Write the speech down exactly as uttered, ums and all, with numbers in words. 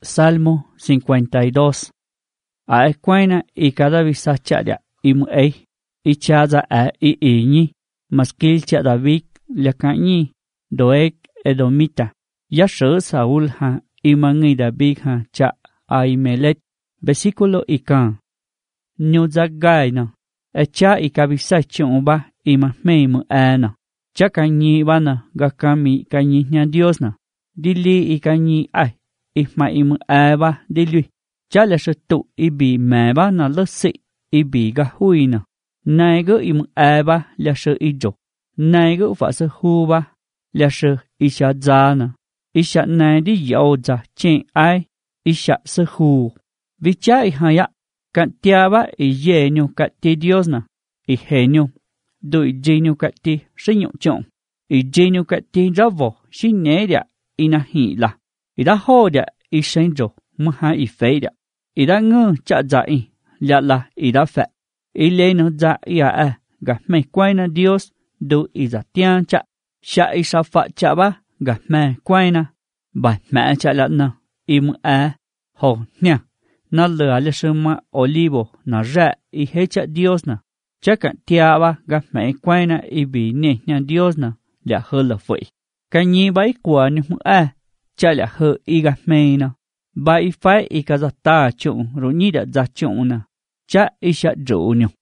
Salmo cincuenta y dos. A escuena y cada visa charia y mu'ei y chaza a y iñi maskil cha David liakañi doek edomita ya shö Saúl ha y mangi David ha cha Ahimelech. Versículo ikan nyuzagaina echa y kabisa chumba y mahmei mu'ana cha kañi bana gakami kañi nya Dios na dili y kañi ai Ihma imu eba dilui cha la tu ibi meba na lasi ibi ga huina naigo imu eba la shu ijo naigo fa se huba la shu isha zana isha naidi yoza chen ai isha se hu vicha ihaya kantiaba i yenyo kati Dios na i henyo do i jenyo kati shinyo chon i jenyo kati ravo shineria inahila ida hodia i shenjo maha i feida ida ngu cha zai la la ida fe i le no za ia a ga me kwaina Dios do i za tian cha sha i sa fa cha ba ga me kwaina ba me cha la na i mu a ho nya na le ale shema olivo na ra i he cha Dios na cha kan tia ba ga me kwaina i bi ne nya Dios na la ho la foi ka ni bai kwa ni mu a cha la hơ y gà mê na ba y phái y cả ta chung rồi nhị đã ra chung na cha y sẽ rủ nhau